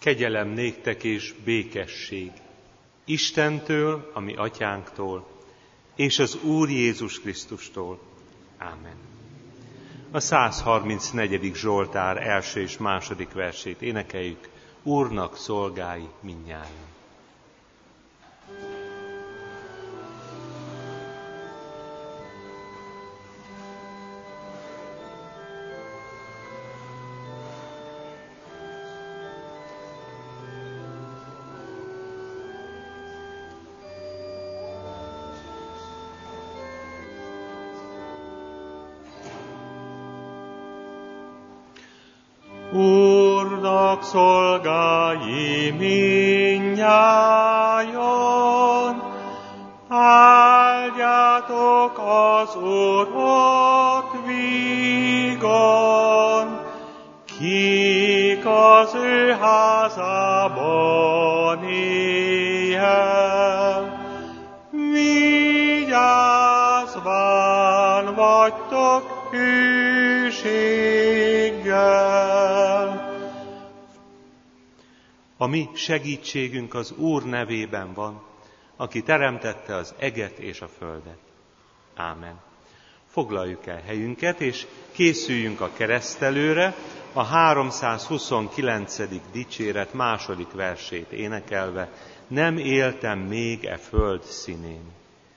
Kegyelem néktek és békesség Istentől, a mi atyánktól, és az Úr Jézus Krisztustól. Ámen. A 134. Zsoltár első és második versét énekeljük. Úrnak szolgái mindnyájan. Úrnak szolgái mindnyájan, áldjátok az Urat vígan, kik az ő házában él. Vigyázván vagytok hűséggel. A mi segítségünk az Úr nevében van, aki teremtette az eget és a földet. Ámen. Foglaljuk el helyünket, és készüljünk a keresztelőre, a 329. dicséret második versét énekelve. Nem éltem még e föld színén.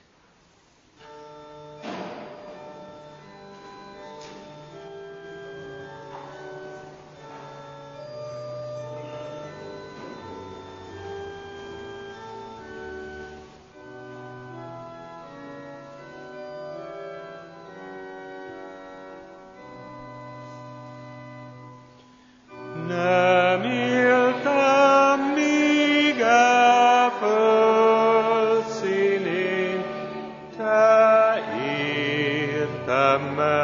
Nem éltem még e föld színén, te értem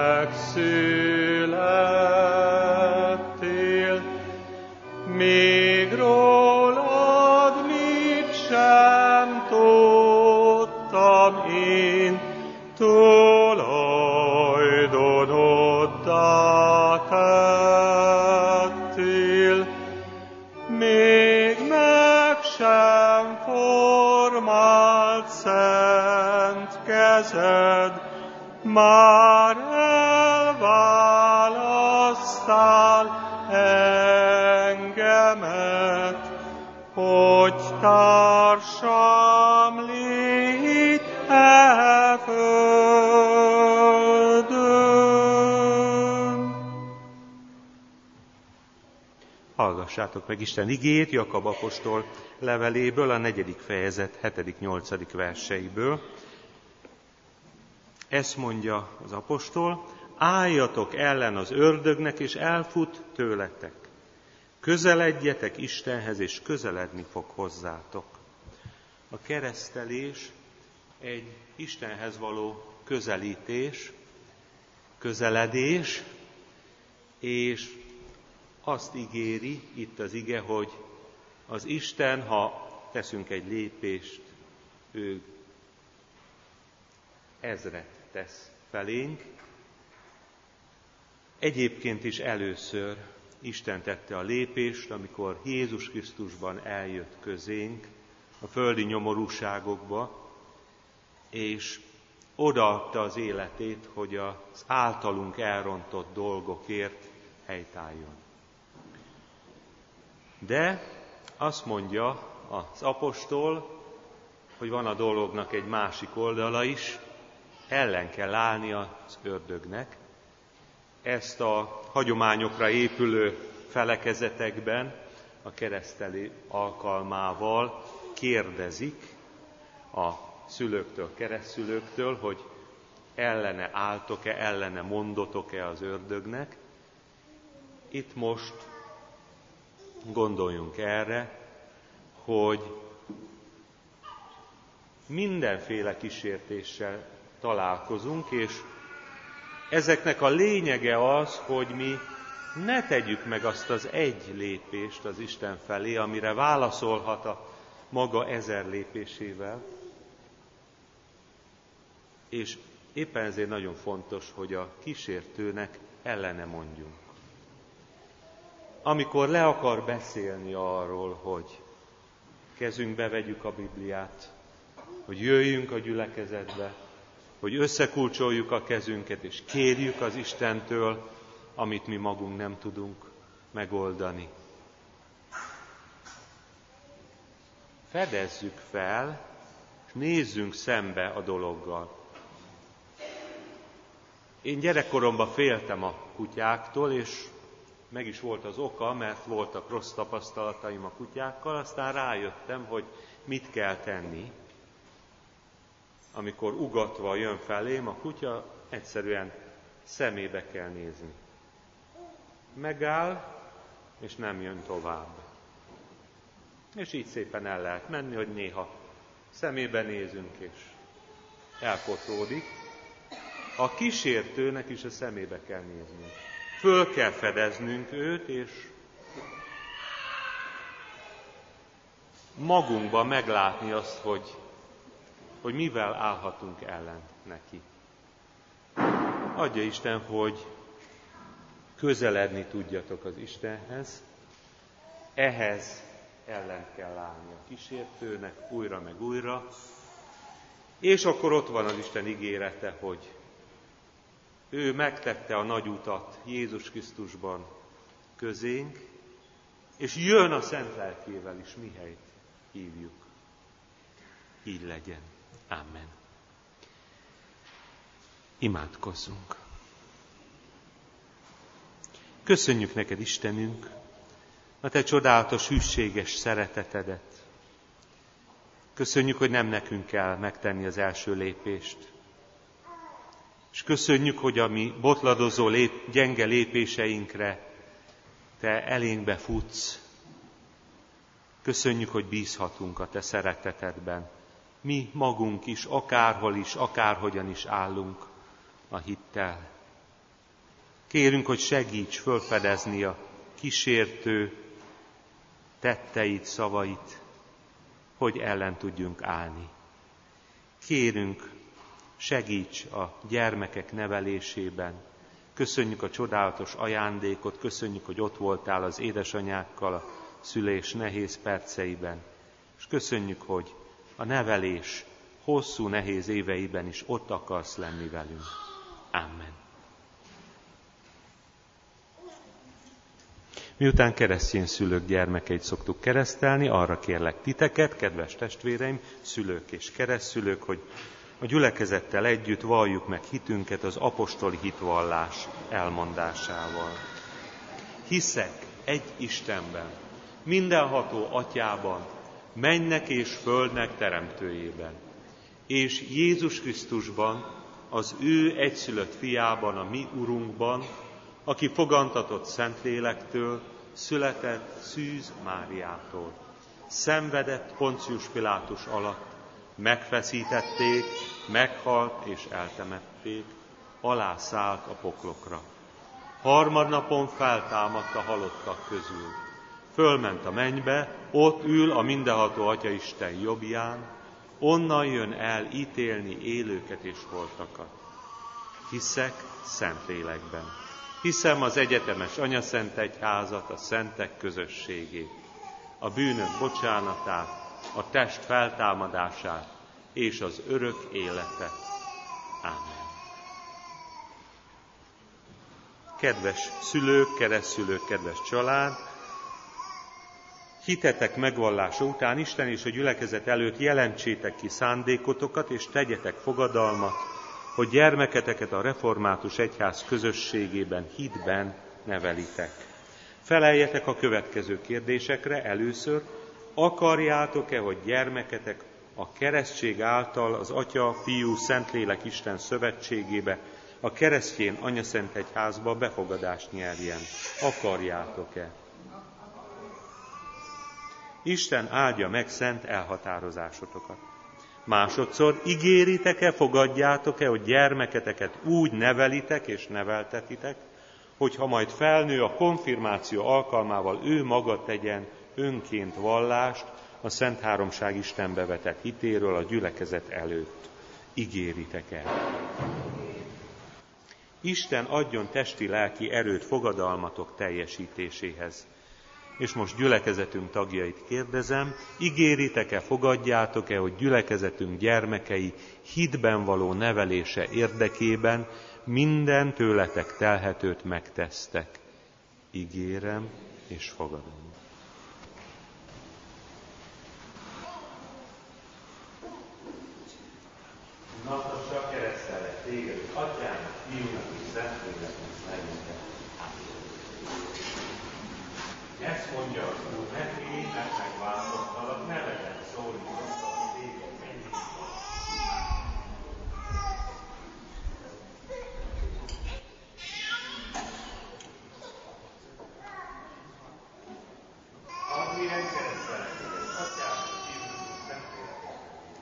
megszülettél. Még rólad mit sem tudtam én, tulajdonoddá tettél. Még meg sem formált szent kezed, már elválasztál engemet, hogy társam légy e földön. Hallgassátok meg Isten igéjét Jakab apostol leveléből, a 4. fejezet 7.-8. verseiből. Ezt mondja az apostol: álljatok ellen az ördögnek, és elfut tőletek. Közeledjetek Istenhez, és közeledni fog hozzátok. A keresztelés egy Istenhez való közelítés, közeledés, és azt ígéri itt az ige, hogy az Isten, ha teszünk egy lépést, ő ezret tesz felénk. Egyébként is először Isten tette a lépést, amikor Jézus Krisztusban eljött közénk a földi nyomorúságokba, és odaadta az életét, hogy az általunk elrontott dolgokért helytálljon. De azt mondja az apostol, hogy van a dolognak egy másik oldala is, ellen kell állni az ördögnek. Ezt a hagyományokra épülő felekezetekben a keresztelő alkalmával kérdezik a szülőktől, keresztszülőktől, hogy ellene álltok-e, ellene mondotok-e az ördögnek. Itt most gondoljunk erre, hogy mindenféle kísértéssel találkozunk, és ezeknek a lényege az, hogy mi ne tegyük meg azt az egy lépést az Isten felé, amire válaszolhat a maga 1000 lépésével. És éppen ezért nagyon fontos, hogy a kísértőnek ellene mondjunk. amikor le akar beszélni arról, hogy kezünkbe vegyük a Bibliát, hogy jöjjünk a gyülekezetbe, hogy összekulcsoljuk a kezünket, és kérjük az Istentől, amit mi magunk nem tudunk megoldani. Fedezzük fel, és nézzünk szembe a dologgal. Én gyerekkoromban féltem a kutyáktól, és meg is volt az oka, mert voltak rossz tapasztalataim a kutyákkal, aztán rájöttem, hogy mit kell tenni. Amikor ugatva jön felém a kutya, egyszerűen szemébe kell nézni. Megáll, és nem jön tovább. És így szépen el lehet menni, hogy néha szemébe nézünk, és elpotódik. A kísértőnek is a szemébe kell néznünk. Föl kell fedeznünk őt, és magunkban meglátni azt, hogy mivel állhatunk ellen neki. Adja Isten, hogy közeledni tudjatok az Istenhez, ehhez ellen kell állni a kísértőnek újra meg újra, és akkor ott van az Isten ígérete, hogy ő megtette a nagy utat Jézus Krisztusban közénk, és jön a Szent Lelkével is, mihelyt hívjuk. Így legyen. Amen. Imádkozzunk. Köszönjük neked, Istenünk, a te csodálatos, hűséges szeretetedet. Köszönjük, hogy nem nekünk kell megtenni az első lépést. És köszönjük, hogy a mi botladozó, gyenge lépéseinkre te elénkbe futsz. Köszönjük, hogy bízhatunk a te szeretetedben. Mi magunk is, akárhol is, akárhogyan is állunk a hittel. Kérünk, hogy segíts fölfedezni a kísértő tetteit, szavait, hogy ellen tudjunk állni. Kérünk, segíts a gyermekek nevelésében. Köszönjük a csodálatos ajándékot, köszönjük, hogy ott voltál az édesanyákkal a szülés nehéz perceiben. És köszönjük, hogy a nevelés hosszú, nehéz éveiben is ott akarsz lenni velünk. Amen. Miután keresztény szülők gyermekeit szoktuk keresztelni, arra kérlek titeket, kedves testvéreim, szülők és keresztszülők, hogy a gyülekezettel együtt valljuk meg hitünket az apostoli hitvallás elmondásával. Hiszek egy Istenben, mindenható Atyában, mennek és földnek teremtőjében, és Jézus Krisztusban, az ő egyszülött fiában, a mi Urunkban, aki fogantatott Szentlélektől, született Szűz Máriától, szenvedett Poncius Pilátus alatt, megfeszítették, meghalt és eltemették, alászállt a poklokra. Harmadnapon feltámadt a halottak közül. Fölment a mennybe, ott ül a mindenható Atyaisten jobbján, onnan jön el ítélni élőket és holtakat. Hiszek Szentlélekben. Hiszem az egyetemes Anyaszentegyházat, a szentek közösségét, a bűnök bocsánatát, a test feltámadását és az örök életet. Ámen. Kedves szülők, keresztszülők, kedves család, hitetek megvallása után Isten és a gyülekezet előtt jelentsétek ki szándékotokat, és tegyetek fogadalmat, hogy gyermeketeket a református egyház közösségében, hitben nevelitek. Feleljetek a következő kérdésekre először: akarjátok-e, hogy gyermeketek a keresztség által az Atya, Fiú, Szentlélek Isten szövetségébe, a keresztény Anyaszentegyházba befogadást nyerjen? Akarjátok-e? Isten áldja meg szent elhatározásotokat. Másodszor, ígéritek-e, fogadjátok-e, hogy gyermeketeket úgy nevelitek és neveltetitek, hogyha majd felnő, a konfirmáció alkalmával ő maga tegyen önként vallást a Szent Háromság Istenbe vetett hitéről a gyülekezet előtt. Ígéritek el. Isten adjon testi-lelki erőt fogadalmatok teljesítéséhez. És most gyülekezetünk tagjait kérdezem, ígéritek-e, fogadjátok-e, hogy gyülekezetünk gyermekei hitben való nevelése érdekében minden tőletek telhetőt megtesztek? Ígérem és fogadom. Natasra, keresztelek téged, Atyának, Fiúnak és Szentléleknek nevébe. Ezt mondja az Úr neki, mert megváltoztalak, neveden szólítottak téged, ennyi. Az milyen keresztelek téged, Atyának, Fiúnak és Szentléleknek.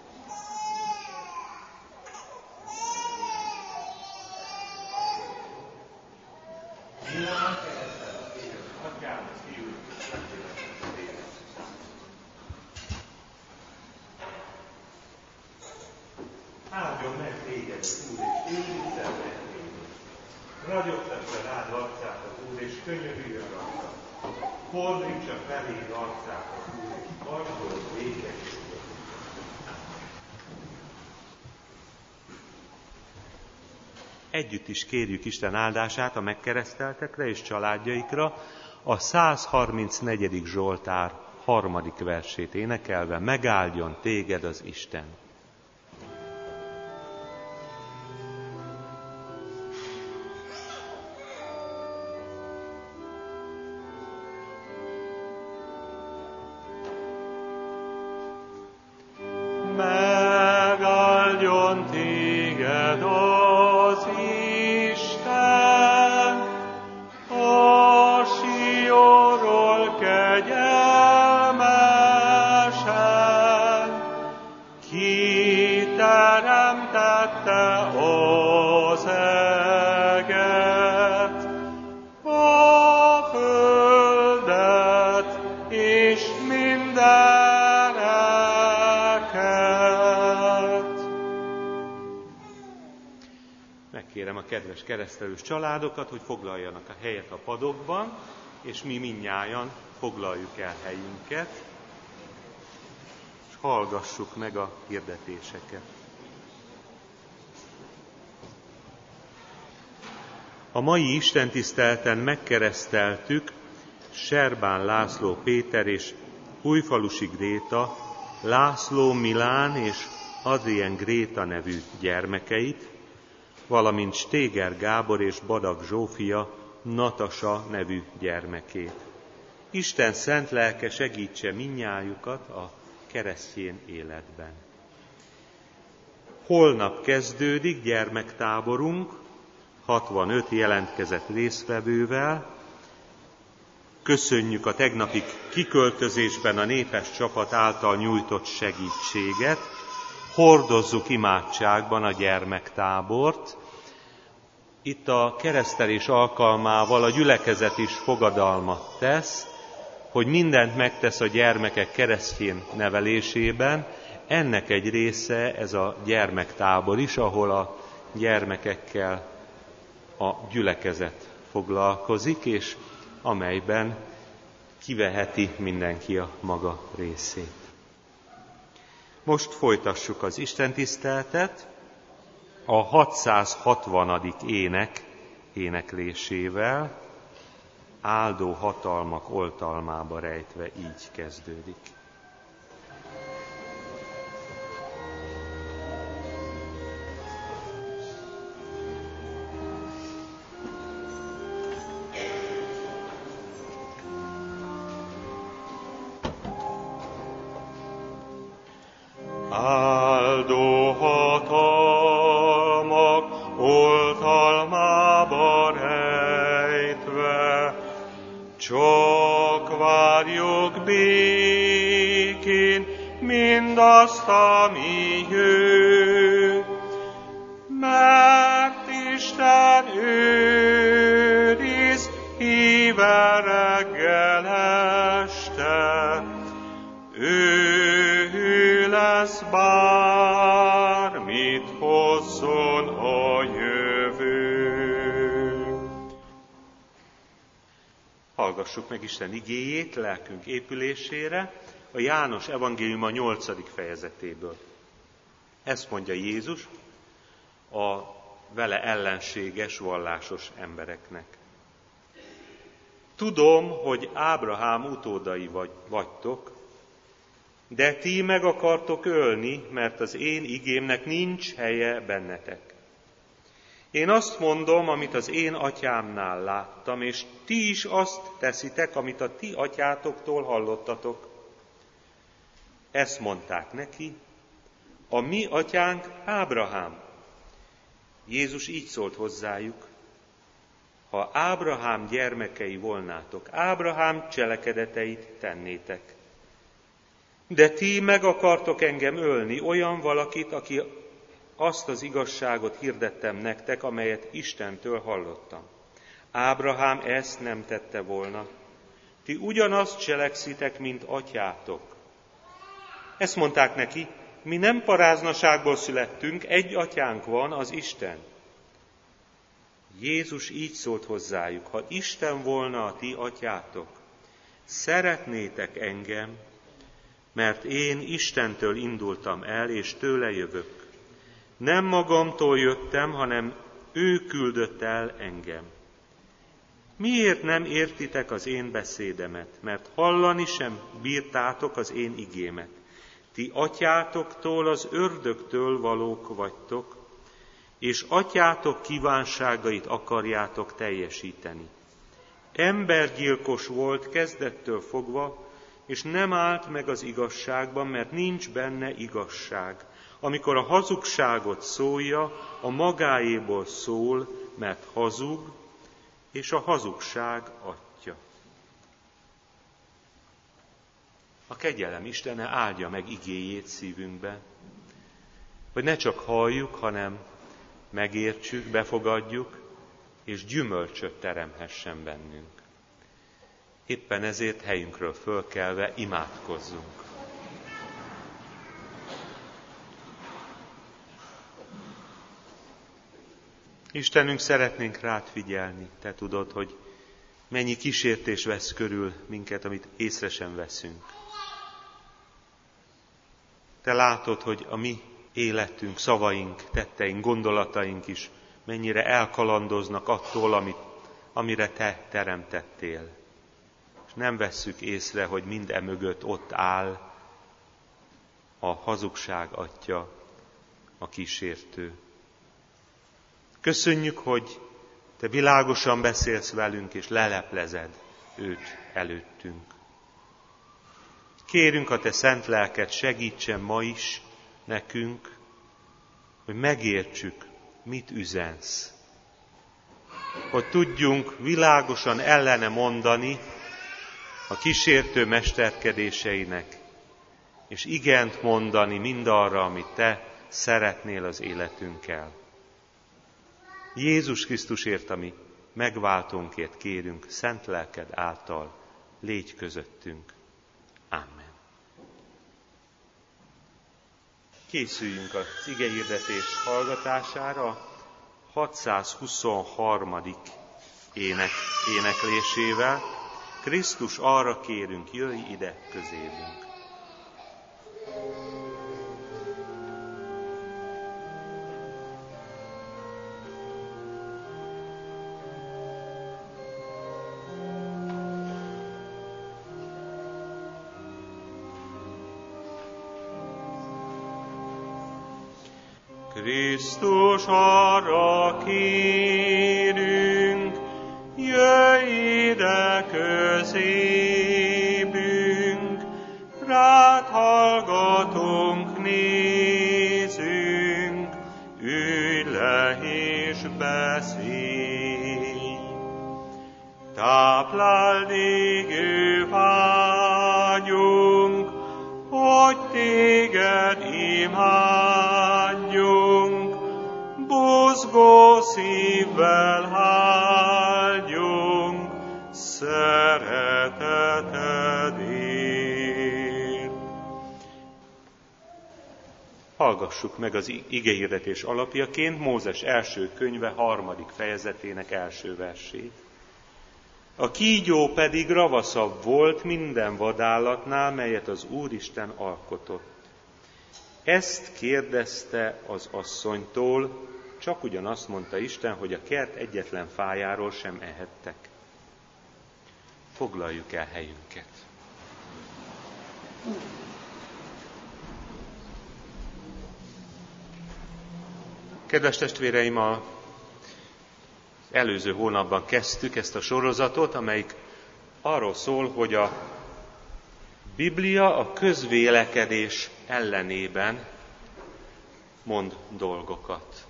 Milyen keresztelek téged, Atyának, Fiúnak és Szentléleknek. Áldjon meg téged, Úr, és őrizzen meg téged. Ragyogtassa rád arcát az Úr, és könyörüljön rajta. Fordítsa feléd arcát az Úr, és adjon békességet. Együtt is kérjük Isten áldását a megkereszteltekre és családjaikra, a 134. Zsoltár 3. versét énekelve: megáldjon téged az Isten. Megáldjon téged az Isten, a Sionról kegyelmesen, ki teremtette az eget, a földet és mindeneket. Megkérem a kedves keresztelős családokat, hogy foglaljanak a helyet a padokban, és mi mindnyájan foglaljuk el helyünket, és hallgassuk meg a hirdetéseket. A mai istentiszteleten megkereszteltük Serbán László Péter és Újfalusi Gréta, László Milán és Adrien Gréta nevű gyermekeit, valamint Stéger Gábor és Badak Zsófia, Natasa nevű gyermekét. Isten szent lelke segítse mindnyájukat a keresztény életben. Holnap kezdődik gyermektáborunk, 65 jelentkezett résztvevővel. Köszönjük a tegnapi kiköltözésben a népes csapat által nyújtott segítséget, hordozzuk imádságban a gyermektábort. Itt a keresztelés alkalmával a gyülekezet is fogadalmat tesz, hogy mindent megtesz a gyermekek keresztény nevelésében. Ennek egy része ez a gyermektábor is, ahol a gyermekekkel a gyülekezet foglalkozik, és amelyben kiveheti mindenki a maga részét. Most folytassuk az istentiszteletet a 660. ének éneklésével, áldó hatalmak oltalmába rejtve, így kezdődik. Áldó hatalmak oltalmába rejtve, csak várjuk békén mindazt, ami jő, mert Isten őriz híve reggel este, ő lesz bármit hozzon a jövő. Hallgassuk meg Isten igéjét lelkünk épülésére a János evangéliuma 8. fejezetéből. Ezt mondja Jézus a vele ellenséges vallásos embereknek. Tudom, hogy Ábrahám utódai vagytok, de ti meg akartok ölni, mert az én igémnek nincs helye bennetek. Én azt mondom, amit az én atyámnál láttam, és ti is azt teszitek, amit a ti atyátoktól hallottatok. Ezt mondták neki, a mi atyánk Ábrahám. Jézus így szólt hozzájuk, ha Ábrahám gyermekei volnátok, Ábrahám cselekedeteit tennétek. De ti meg akartok engem ölni, olyan valakit, aki azt az igazságot hirdettem nektek, amelyet Istentől hallottam. Ábrahám ezt nem tette volna. Ti ugyanazt cselekszitek, mint atyátok. Ezt mondták neki, mi nem paráznaságból születtünk, egy atyánk van, az Isten. Jézus így szólt hozzájuk, ha Isten volna a ti atyátok, szeretnétek engem, mert én Istentől indultam el, és tőle jövök. Nem magamtól jöttem, hanem ő küldött el engem. Miért nem értitek az én beszédemet? Mert hallani sem bírtátok az én igémet. Ti atyátoktól, az ördögtől valók vagytok, és atyátok kívánságait akarjátok teljesíteni. Embergyilkos volt kezdettől fogva, és nem állt meg az igazságban, mert nincs benne igazság. Amikor a hazugságot szólja, a magáéból szól, mert hazug, és a hazugság atya. A kegyelem Istene áldja meg igéjét szívünkbe, hogy ne csak halljuk, hanem megértsük, befogadjuk, és gyümölcsöt teremhessen bennünk. Éppen ezért helyünkről fölkelve imádkozzunk. Istenünk, szeretnénk rád figyelni. Te tudod, hogy mennyi kísértés vesz körül minket, amit észre sem veszünk. Te látod, hogy a mi életünk, szavaink, tetteink, gondolataink is mennyire elkalandoznak attól, amire te teremtettél. És nem vesszük észre, hogy mind emögött ott áll a hazugság atya, a kísértő. Köszönjük, hogy te világosan beszélsz velünk, és leleplezed őt előttünk. Kérünk, a te szent lelked segítsen ma is nekünk, hogy megértsük, mit üzensz. Hogy tudjunk világosan ellene mondani a kísértő mesterkedéseinek, és igent mondani mindarra, amit te szeretnél az életünkkel. Jézus Krisztusért, ami megváltónkért kérünk, szent lelked által légy közöttünk. Amen. Készüljünk az igehirdetés hallgatására 623. éneklésével. Krisztus, arra kérünk, jöjj ide közénünk. Krisztus, arra kérünk, jöjj ide közébünk, rád hallgatunk, nézünk, ülj le és beszélj. Tápláld égő vágyunk, hogy téged imádjunk, buzgó szívvel háljunk, szeretetedért. Hallgassuk meg az igehirdetés alapjaként Mózes első könyve 3. fejezetének első versét. A kígyó pedig ravaszabb volt minden vadállatnál, melyet az Úristen alkotott. Ezt kérdezte az asszonytól, csak ugyanazt mondta Isten, hogy a kert egyetlen fájáról sem ehettek. Foglaljuk el helyünket. Kedves testvéreim, az előző hónapban kezdtük ezt a sorozatot, amelyik arról szól, hogy a Biblia a közvélekedés ellenében mond dolgokat.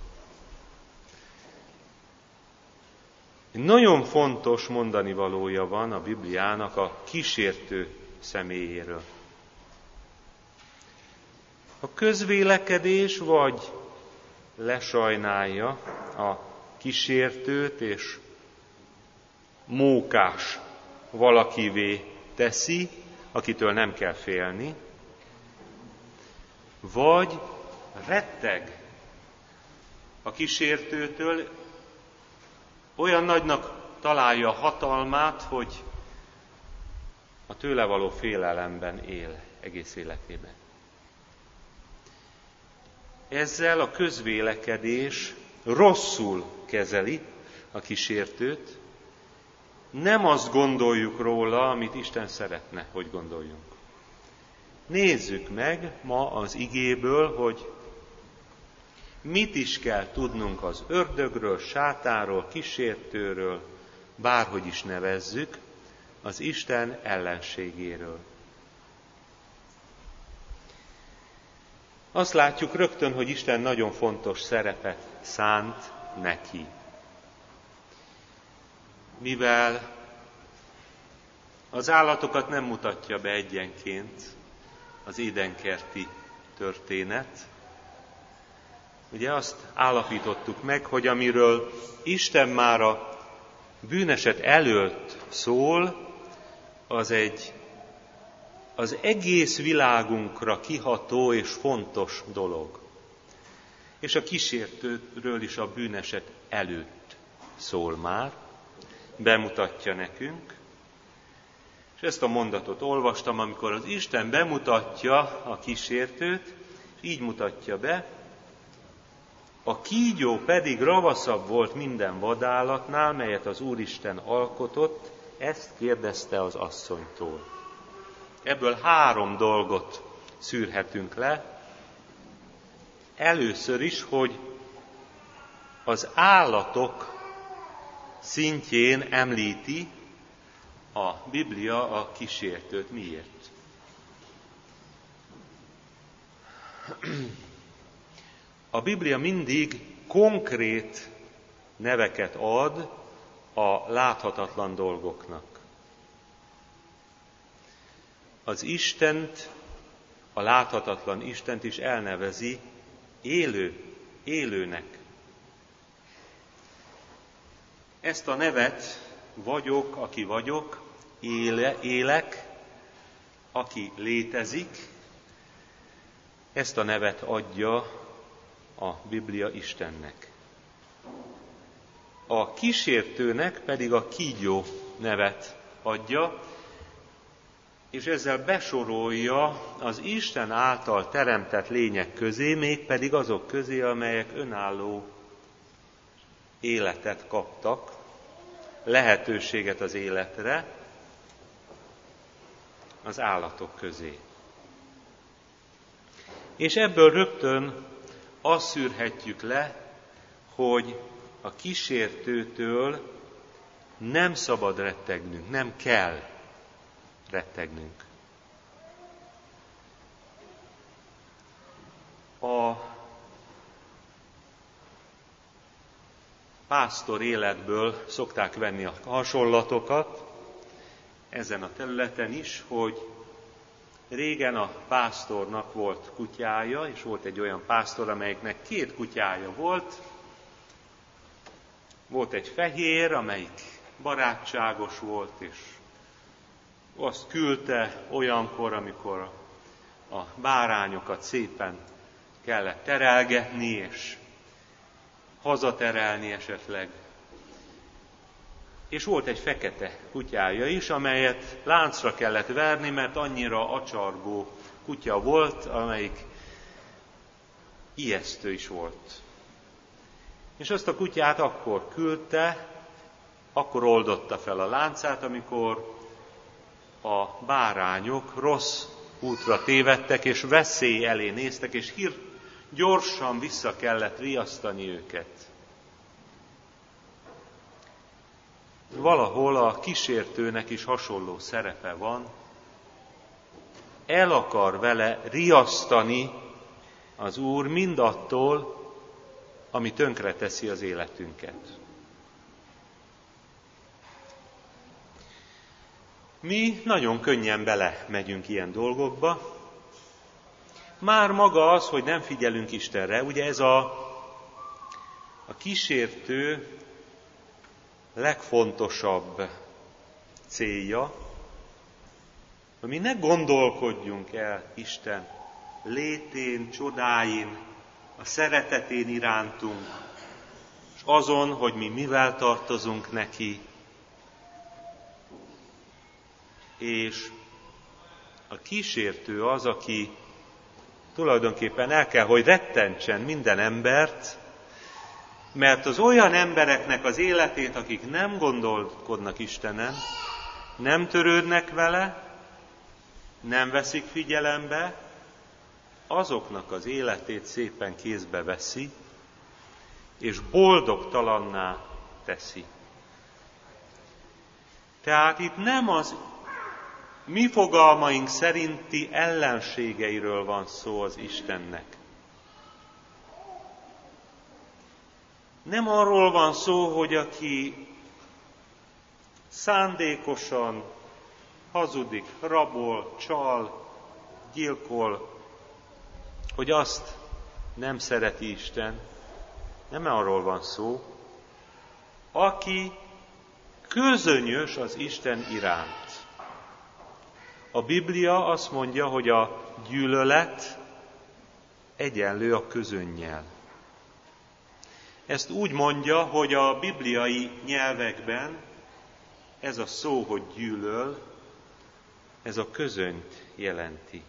Nagyon fontos mondani valója van a Bibliának a kísértő személyéről. A közvélekedés vagy lesajnálja a kísértőt és mókás valakivé teszi, akitől nem kell félni, vagy retteg a kísértőtől, olyan nagynak találja a hatalmát, hogy a tőle való félelemben él egész életében. Ezzel a közvélekedés rosszul kezeli a kísértőt, nem azt gondoljuk róla, amit Isten szeretne, hogy gondoljunk. Nézzük meg ma az igéből, hogy mit is kell tudnunk az ördögről, sátánról, kísértőről, bárhogy is nevezzük, az Isten ellenségéről. Azt látjuk rögtön, hogy Isten nagyon fontos szerepet szánt neki. Mivel az állatokat nem mutatja be egyenként az édenkerti történet, ugye azt állapítottuk meg, hogy amiről Isten már a bűneset előtt szól, az egész világunkra kiható és fontos dolog. És a kísértőről is a bűneset előtt szól már, bemutatja nekünk. És ezt a mondatot olvastam, amikor az Isten bemutatja a kísértőt, és így mutatja be: a kígyó pedig ravaszabb volt minden vadállatnál, melyet az Úristen alkotott, ezt kérdezte az asszonytól. Ebből 3 dolgot szűrhetünk le. Először is, hogy az állatok szintjén említi a Biblia a kísértőt. Miért? A Biblia mindig konkrét neveket ad a láthatatlan dolgoknak. Az Istent, a láthatatlan Istent is elnevezi élőnek. Ezt a nevet, vagyok, aki vagyok, élek, aki létezik, ezt a nevet adja a Biblia Istennek. A kísértőnek pedig a kígyó nevet adja, és ezzel besorolja az Isten által teremtett lények közé, mégpedig azok közé, amelyek önálló életet kaptak, lehetőséget az életre, az állatok közé. És ebből rögtön azt szűrhetjük le, hogy a kísértőtől nem szabad rettegnünk, nem kell rettegnünk. A pásztor életből szokták venni a hasonlatokat ezen a területen is, hogy régen a pásztornak volt kutyája, és volt egy olyan pásztor, amelyiknek 2 kutyája volt. Volt egy fehér, amelyik barátságos volt, és azt küldte olyankor, amikor a bárányokat szépen kellett terelgetni, és hazaterelni esetleg. És volt egy fekete kutyája is, amelyet láncra kellett verni, mert annyira acsargó kutya volt, amelyik ijesztő is volt. És azt a kutyát akkor küldte, akkor oldotta fel a láncát, amikor a bárányok rossz útra tévedtek, és veszély elé néztek, és gyorsan vissza kellett riasztani őket. Valahol a kísértőnek is hasonló szerepe van. El akar vele riasztani az Úr mindattól, ami tönkreteszi az életünket. Mi nagyon könnyen bele megyünk ilyen dolgokba. Már maga az, hogy nem figyelünk Istenre, ugye ez a kísértő legfontosabb célja, hogy mi ne gondolkodjunk el Isten létén, csodáin, a szeretetén irántunk, és azon, hogy mi mivel tartozunk neki, és a kísértő az, aki tulajdonképpen el kell, hogy rettentsen minden embert, mert az olyan embereknek az életét, akik nem gondolkodnak Istenen, nem törődnek vele, nem veszik figyelembe, azoknak az életét szépen kézbe veszi, és boldogtalanná teszi. Tehát itt nem az mi fogalmaink szerinti ellenségeiről van szó az Istennek. Nem arról van szó, hogy aki szándékosan hazudik, rabol, csal, gyilkol, hogy azt nem szereti Isten. Nem arról van szó. Aki közönyös az Isten iránt. A Biblia azt mondja, hogy a gyűlölet egyenlő a közönnyel. Ezt úgy mondja, hogy a bibliai nyelvekben ez a szó, hogy gyűlöl, ez a közönyt jelenti.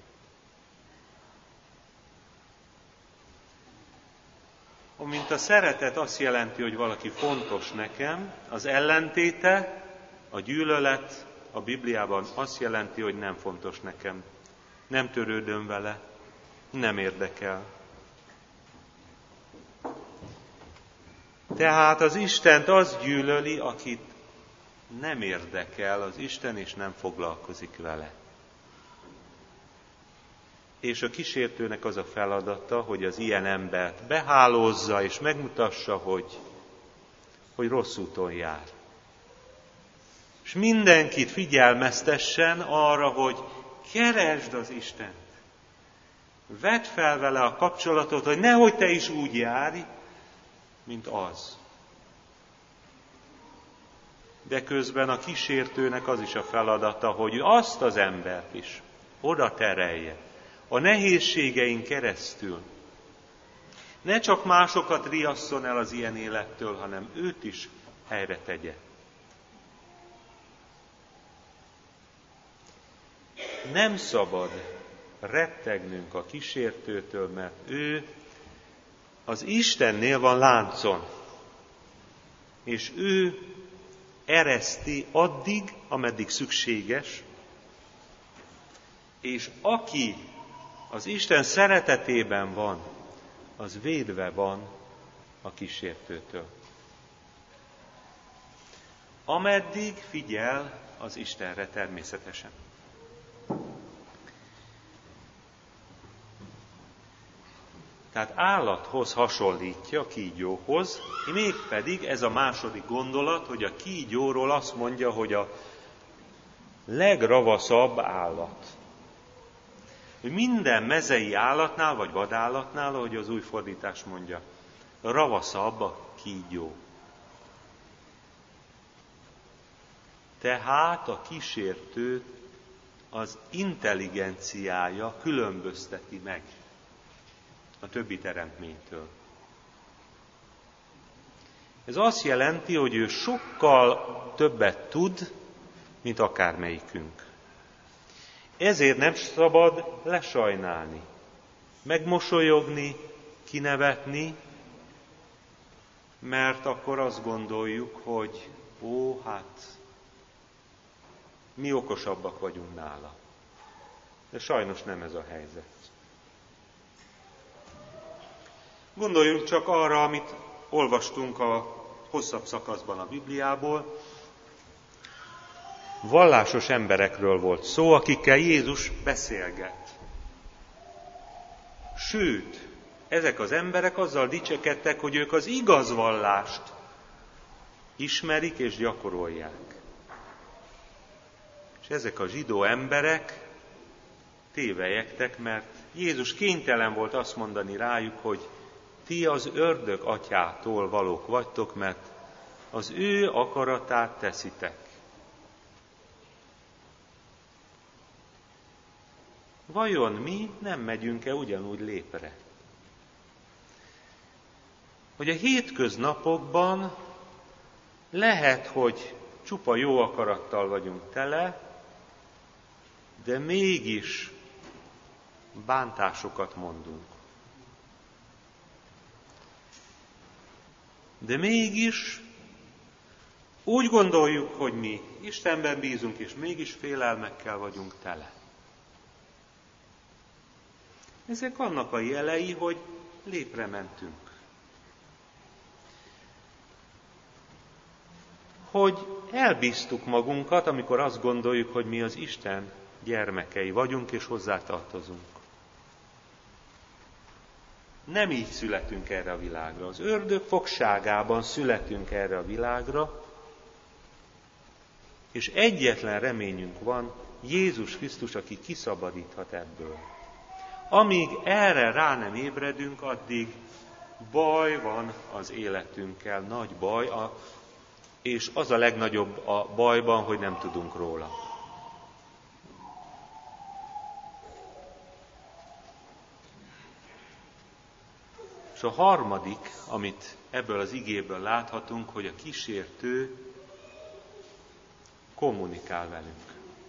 Amint a szeretet azt jelenti, hogy valaki fontos nekem, az ellentéte, a gyűlölet a Bibliában azt jelenti, hogy nem fontos nekem. Nem törődöm vele, nem érdekel. Tehát az Istent az gyűlöli, akit nem érdekel az Isten, és nem foglalkozik vele. És a kísértőnek az a feladata, hogy az ilyen embert behálózza, és megmutassa, hogy rossz úton jár. És mindenkit figyelmeztessen arra, hogy keresd az Istent. Vedd fel vele a kapcsolatot, hogy nehogy te is úgy járj, mint az. De közben a kísértőnek az is a feladata, hogy azt az embert is oda terelje, a nehézségein keresztül. Ne csak másokat riasszon el az ilyen élettől, hanem őt is helyre tegye. Nem szabad rettegnünk a kísértőtől, mert ő az Istennél van láncon, és ő ereszti addig, ameddig szükséges, és aki az Isten szeretetében van, az védve van a kísértőtől. Ameddig figyel az Istenre természetesen. Tehát állathoz hasonlítja, a kígyóhoz, mégpedig ez a második gondolat, hogy a kígyóról azt mondja, hogy a legravaszabb állat. Hogy minden mezei állatnál, vagy vadállatnál, ahogy az új fordítás mondja, ravaszabb a kígyó. Tehát a kísértőt az intelligenciája különbözteti meg a többi teremtménytől. Ez azt jelenti, hogy ő sokkal többet tud, mint akármelyikünk. Ezért nem szabad lesajnálni, megmosolyogni, kinevetni, mert akkor azt gondoljuk, hogy mi okosabbak vagyunk nála. De sajnos nem ez a helyzet. Gondoljunk csak arra, amit olvastunk a hosszabb szakaszban a Bibliából. Vallásos emberekről volt szó, akikkel Jézus beszélget. Sőt, ezek az emberek azzal dicsekedtek, hogy ők az igaz vallást ismerik és gyakorolják. És ezek a zsidó emberek tévelyegtek, mert Jézus kénytelen volt azt mondani rájuk, hogy ti az ördög atyától valók vagytok, mert az ő akaratát teszitek. Vajon mi nem megyünk-e ugyanúgy lépre? Hogy a hétköznapokban lehet, hogy csupa jó akarattal vagyunk tele, de mégis bántásokat mondunk. De mégis úgy gondoljuk, hogy mi Istenben bízunk, és mégis félelmekkel vagyunk tele. Ezek annak a jelei, hogy lépre mentünk. Hogy elbíztuk magunkat, amikor azt gondoljuk, hogy mi az Isten gyermekei vagyunk, és hozzátartozunk. Nem így születünk erre a világra. Az ördög fogságában születünk erre a világra, és egyetlen reményünk van, Jézus Krisztus, aki kiszabadíthat ebből. Amíg erre rá nem ébredünk, addig baj van az életünkkel, nagy baj, és az a legnagyobb a bajban, hogy nem tudunk róla. És a harmadik, amit ebből az igéből láthatunk, hogy a kísértő kommunikál velünk.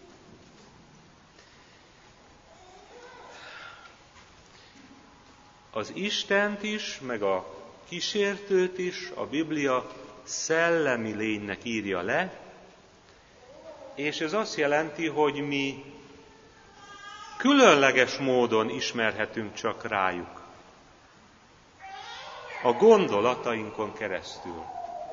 Az Istent is, meg a kísértőt is a Biblia szellemi lénynek írja le, és ez azt jelenti, hogy mi különleges módon ismerhetünk csak rájuk. A gondolatainkon keresztül.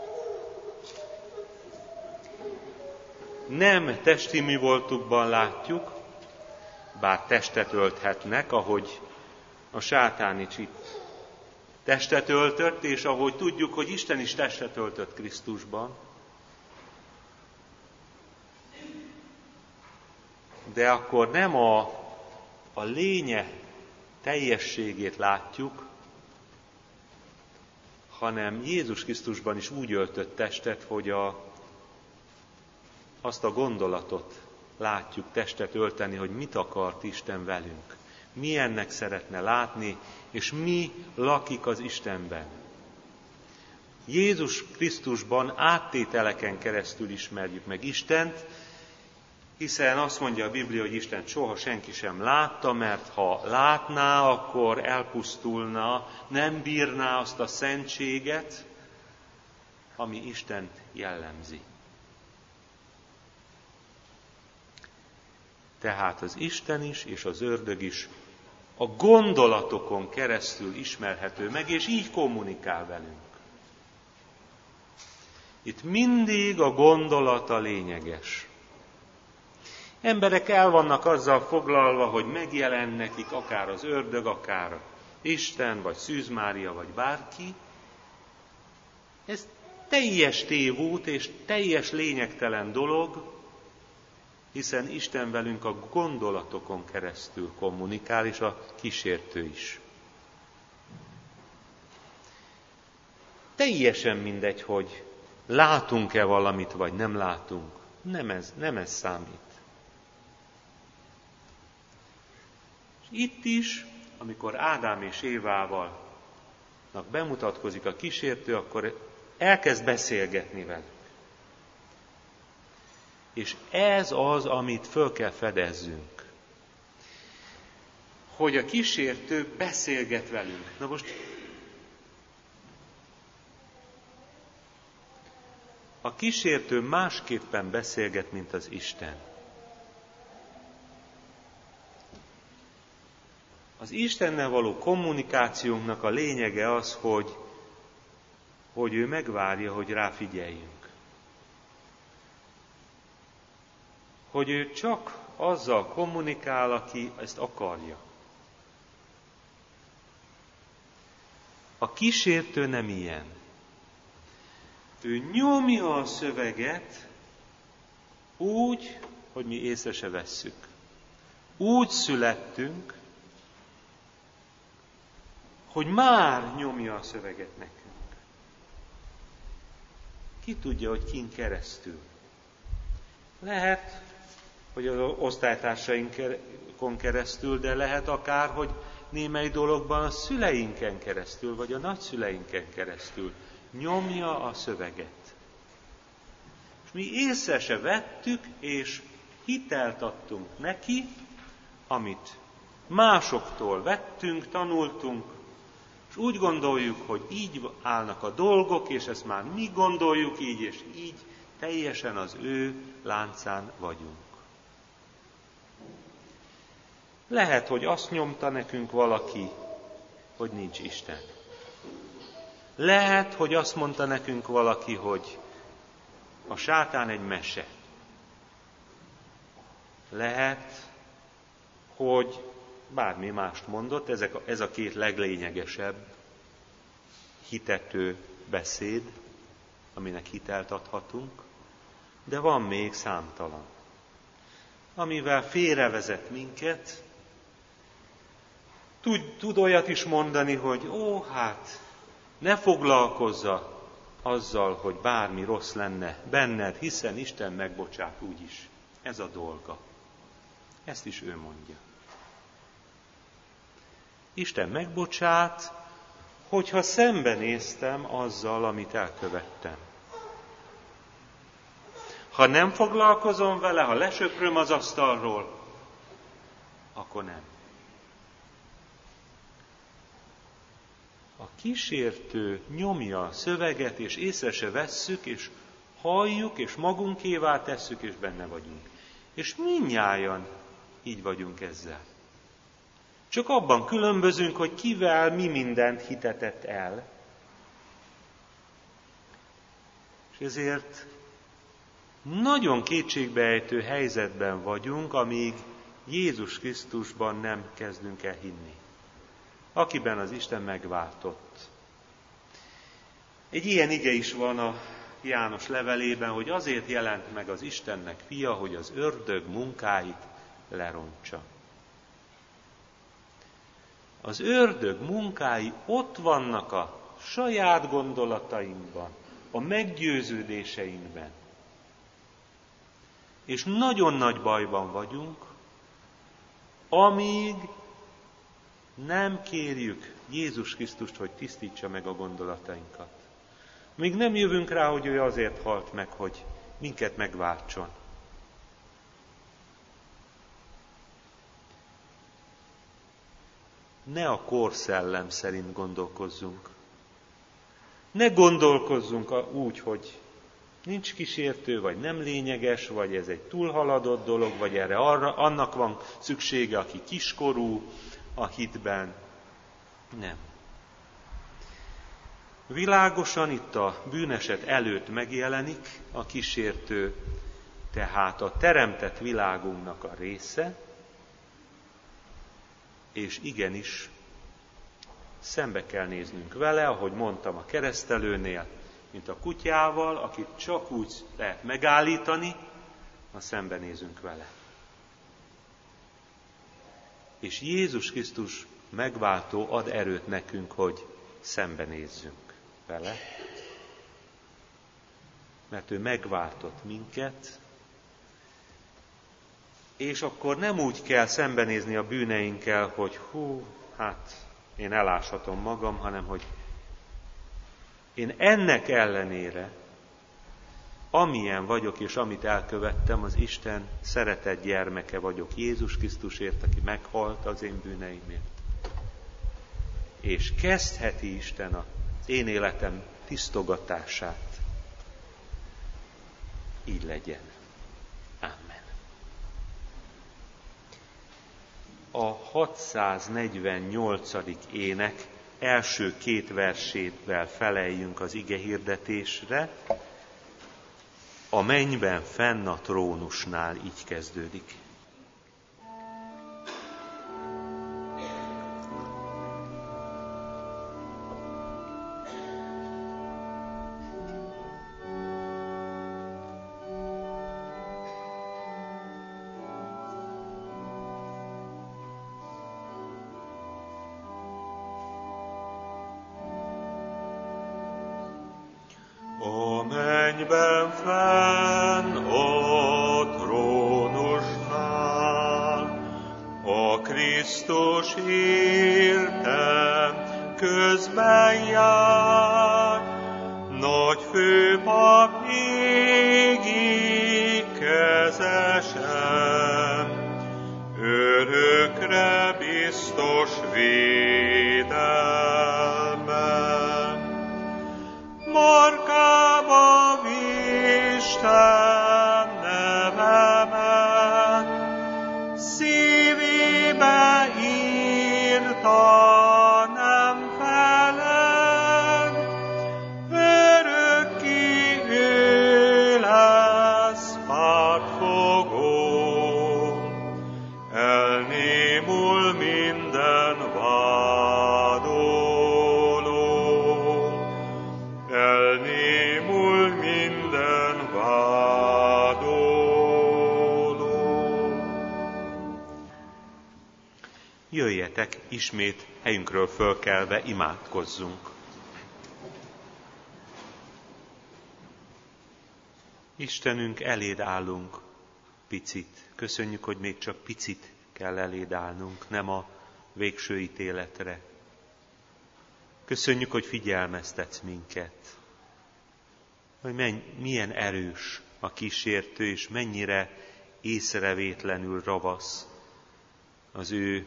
Nem testi mi voltukban látjuk, bár testet ölthetnek, ahogy a sátán is itt testet öltött, és ahogy tudjuk, hogy Isten is testet öltött Krisztusban. De akkor nem a lénye teljességét látjuk, hanem Jézus Krisztusban is úgy öltött testet, hogy azt a gondolatot látjuk testet ölteni, hogy mit akart Isten velünk. Milyennek szeretne látni, és mi lakik az Istenben. Jézus Krisztusban áttételeken keresztül ismerjük meg Istent, hiszen azt mondja a Biblia, hogy Istent soha senki sem látta, mert ha látná, akkor elpusztulna, nem bírná azt a szentséget, ami Istent jellemzi. Tehát az Isten is és az ördög is a gondolatokon keresztül ismerhető meg, és így kommunikál velünk. Itt mindig a gondolata lényeges. Emberek el vannak azzal foglalva, hogy megjelen nekik akár az ördög, akár Isten, vagy Szűz Mária, vagy bárki. Ez teljes tévút és teljes lényegtelen dolog, hiszen Isten velünk a gondolatokon keresztül kommunikál, és a kísértő is. Teljesen mindegy, hogy látunk-e valamit, vagy nem látunk. Nem ez számít. És itt is, amikor Ádám és Évával bemutatkozik a kísértő, akkor elkezd beszélgetni velük. És ez az, amit föl kell fedezzünk. Hogy a kísértő beszélget velünk. Na most a kísértő másképpen beszélget, mint az Isten. Az Istennel való kommunikációnknak a lényege az, hogy ő megvárja, hogy ráfigyeljünk. Hogy ő csak azzal kommunikál, aki ezt akarja. A kísértő nem ilyen. Ő nyomja a szöveget úgy, hogy mi észre se vesszük. Úgy születtünk, hogy már nyomja a szöveget nekünk. Ki tudja, hogy kin keresztül. Lehet, hogy az osztálytársainkon keresztül, de lehet akár, hogy némely dologban a szüleinken keresztül, vagy a nagyszüleinken keresztül nyomja a szöveget. És mi észre se vettük, és hitelt adtunk neki, amit másoktól vettünk, tanultunk, és úgy gondoljuk, hogy így állnak a dolgok, és ezt már mi gondoljuk így, és így teljesen az ő láncán vagyunk. Lehet, hogy azt nyomta nekünk valaki, hogy nincs Isten. Lehet, hogy azt mondta nekünk valaki, hogy a sátán egy mese. Lehet, hogy bármi mást mondott, ez a két leglényegesebb hitető beszéd, aminek hitelt adhatunk, de van még számtalan, amivel félrevezet minket. Tud olyat is mondani, hogy ne foglalkozza azzal, hogy bármi rossz lenne benned, hiszen Isten megbocsát úgyis. Ez a dolga. Ezt is ő mondja. Isten megbocsát, hogyha szembenéztem azzal, amit elkövettem. Ha nem foglalkozom vele, ha lesöpröm az asztalról, akkor nem. A kísértő nyomja a szöveget, és észre se vesszük, és halljuk, és magunkévá tesszük, és benne vagyunk. És mindnyájan így vagyunk ezzel. Csak abban különbözünk, hogy kivel mi mindent hitetett el. És ezért nagyon kétségbeejtő helyzetben vagyunk, amíg Jézus Krisztusban nem kezdünk el hinni, akiben az Isten megváltott. Egy ilyen ige is van a János levelében, hogy azért jelent meg az Istennek fia, hogy az ördög munkáit lerontsa. Az ördög munkái ott vannak a saját gondolatainkban, a meggyőződéseinkben. És nagyon nagy bajban vagyunk, amíg nem kérjük Jézus Krisztust, hogy tisztítsa meg a gondolatainkat. Míg nem jövünk rá, hogy ő azért halt meg, hogy minket megváltson. Ne a korszellem szerint gondolkozzunk. Ne gondolkozzunk úgy, hogy nincs kísértő, vagy nem lényeges, vagy ez egy túlhaladott dolog, vagy erre annak van szüksége, aki kiskorú a hitben. Nem. Világosan itt a bűneset előtt megjelenik a kísértő, tehát a teremtett világunknak a része, és igenis szembe kell néznünk vele, ahogy mondtam a keresztelőnél, mint a kutyával, akit csak úgy lehet megállítani, ha szembenézünk vele. És Jézus Krisztus megváltó ad erőt nekünk, hogy szembenézzünk vele, mert ő megváltott minket, és akkor nem úgy kell szembenézni a bűneinkkel, hogy én eláshatom magam, hanem hogy Én ennek ellenére, amilyen vagyok és amit elkövettem, az Isten szeretett gyermeke vagyok Jézus Krisztusért, aki meghalt az én bűneimért. És kezdheti Isten az én életem tisztogatását. Így legyen. Amen. A 648. ének első 2 versével feleljünk az igehirdetésre. A mennyben fenn a trónusnál így kezdődik. A mennyben fenn a trónusnál, a Krisztus értem közben jár, nagy főpap égi kezesen, örökre biztos védelmen. Markába Isten nevemet, szívébe írta, nem feled, örökké ő lesz pártfogó, elnémul minden elnémul minden vádoló. Jöjjetek, ismét helyünkről fölkelve imádkozzunk. Istenünk, eléd állunk picit. Köszönjük, hogy még csak picit kell eléd állnunk, nem a végső ítéletre. Köszönjük, hogy figyelmeztetsz minket, hogy milyen erős a kísértő, és mennyire észrevétlenül ravasz az ő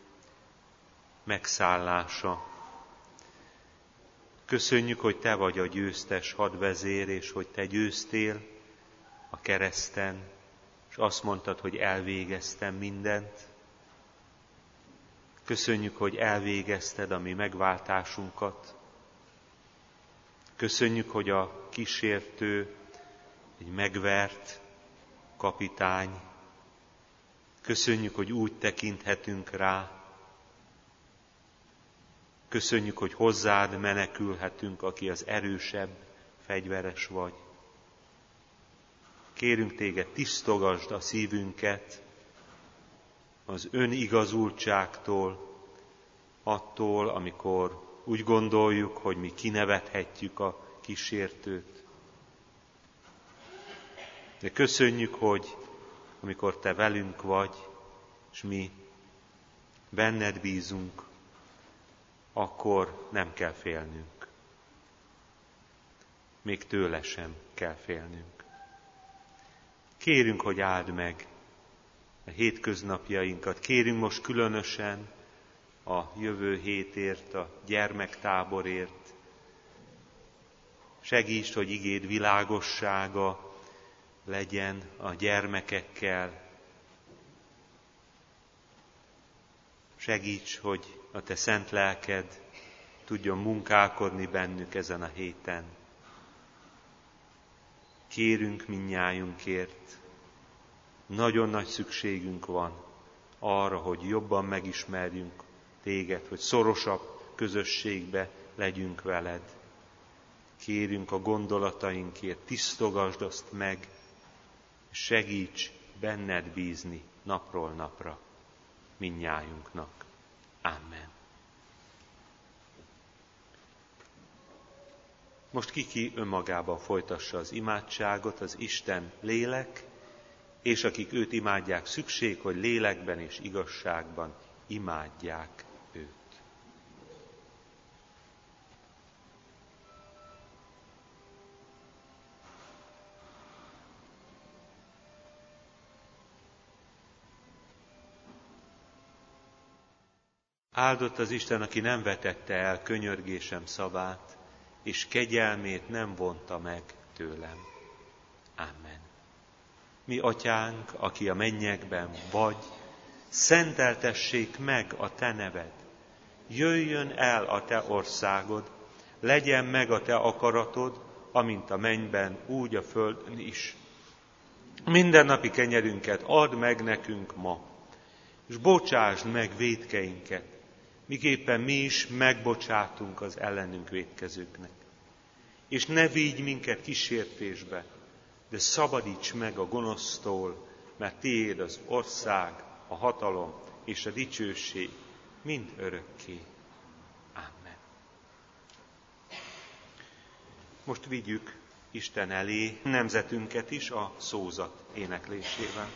megszállása. Köszönjük, hogy te vagy a győztes hadvezér, és hogy te győztél a kereszten, és azt mondtad, hogy elvégeztem mindent. Köszönjük, hogy elvégezted a mi megváltásunkat. Köszönjük, hogy a kísértő egy megvert kapitány. Köszönjük, hogy úgy tekinthetünk rá. Köszönjük, hogy hozzád menekülhetünk, aki az erősebb, fegyveres vagy. Kérünk téged, tisztogasd a szívünket az önigazultságtól, attól, amikor úgy gondoljuk, hogy mi kinevethetjük a kísértőt. De köszönjük, hogy amikor te velünk vagy, és mi benned bízunk, akkor nem kell félnünk. Még tőle sem kell félnünk. Kérünk, hogy áld meg a hétköznapjainkat. Kérünk most különösen a jövő hétért, a gyermektáborért. Segítsd, hogy igéd világossága legyen a gyermekekkel. Segíts, hogy a te szent lelked tudjon munkálkodni bennük ezen a héten. Kérünk mindnyájunkért. Nagyon nagy szükségünk van arra, hogy jobban megismerjünk téged, hogy szorosabb közösségbe legyünk veled. Kérünk a gondolatainkért, tisztogasd azt meg, és segíts benned bízni napról napra mindnyájunknak. Amen. Most ki önmagában folytassa az imádságot, az Isten lélek, és akik őt imádják, szükség, hogy lélekben és igazságban imádják őt. Áldott az Isten, aki nem vetette el könyörgésem szavát, és kegyelmét nem vonta meg tőlem. Amen. Mi atyánk, aki a mennyekben vagy, szenteltessék meg a te neved. Jöjjön el a te országod, legyen meg a te akaratod, amint a mennyben, úgy a földön is. Mindennapi kenyerünket add meg nekünk ma, és bocsásd meg vétkeinket, miképpen mi is megbocsátunk az ellenünk vétkezőknek. És ne vigy minket kísértésbe, de szabadíts meg a gonosztól, mert tiéd az ország, a hatalom és a dicsőség mind örökké. Amen. Most vigyük Isten elé nemzetünket is a szózat éneklésével.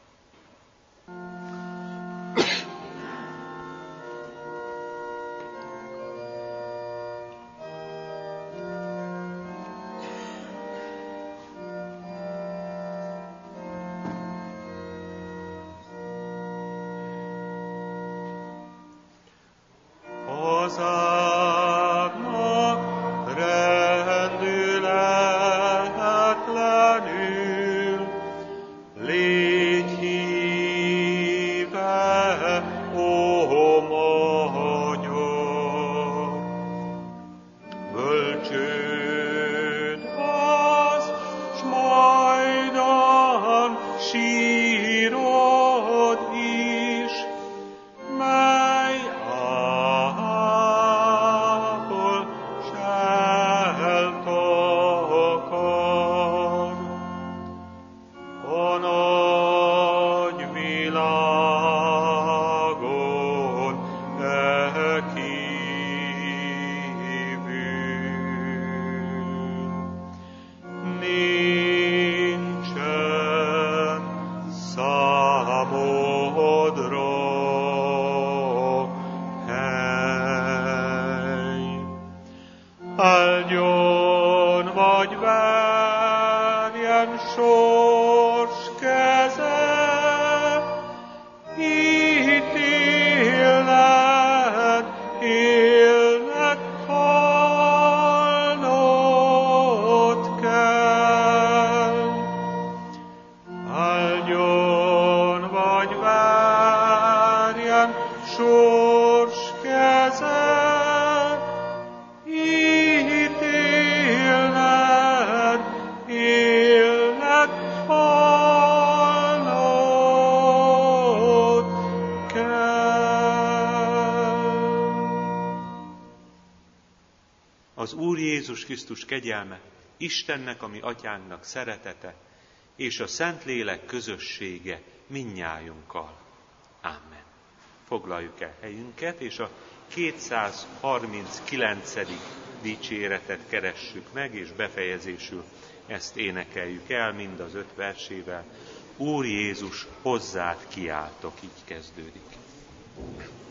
Áldjon vagy verjen sors keze, ítélned, élnek halnod kell. Áldjon vagy verjen sors keze, Az Úr Jézus Krisztus kegyelme, Istennek, a mi atyánknak szeretete, és a Szentlélek közössége mindnyájunkkal. Amen. Foglaljuk el helyünket, és a 239. dicséretet keressük meg, és befejezésül ezt énekeljük el, mind az 5 versével. Úr Jézus, hozzád kiáltok, így kezdődik.